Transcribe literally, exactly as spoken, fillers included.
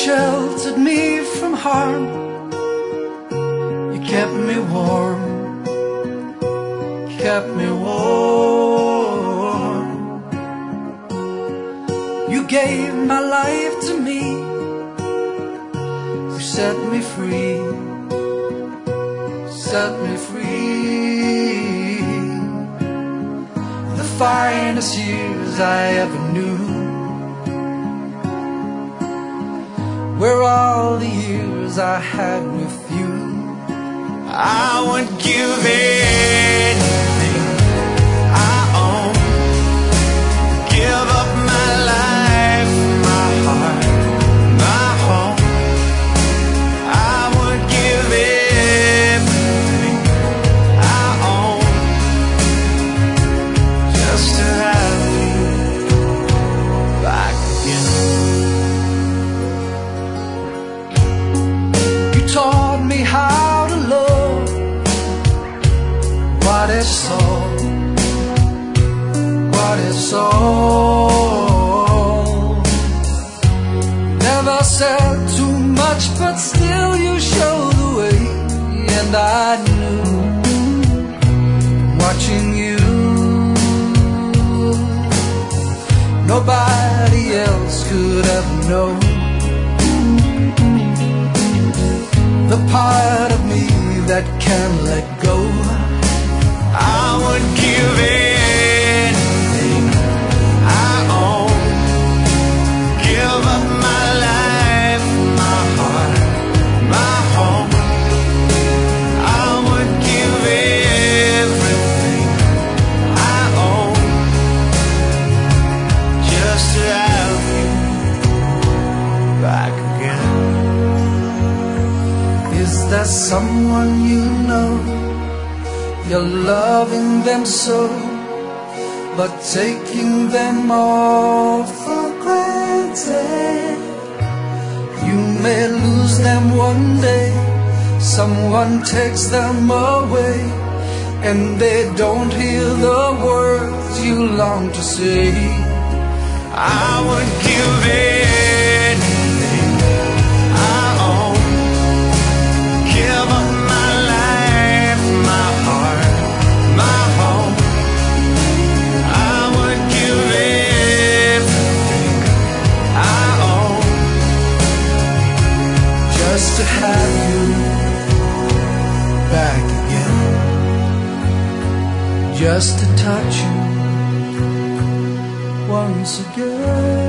sheltered me from harm. You kept me warm, kept me warm. You gave my life to me, you set me free, set me free. The finest years I ever knew were all the years I had with you. I would give anything I own, give up my life, my heart, my home. I would give everything I own just to have you back again. You taught me how to love, what is all, what is all. Never said too much, but still you showed the way. And I knew, watching you, nobody else could ever know the part of me that can't let go. I would give anything I own, give up my life, my heart, my home. I would give everything I own just to have you back again. Is there someone you know, you're loving them so, but taking them all for granted? You may lose them one day, someone takes them away, and they don't hear the words you long to say. I would give anything I own, give up my life, my heart, my home. I would give everything I own just to have you back again, just to touch you once again.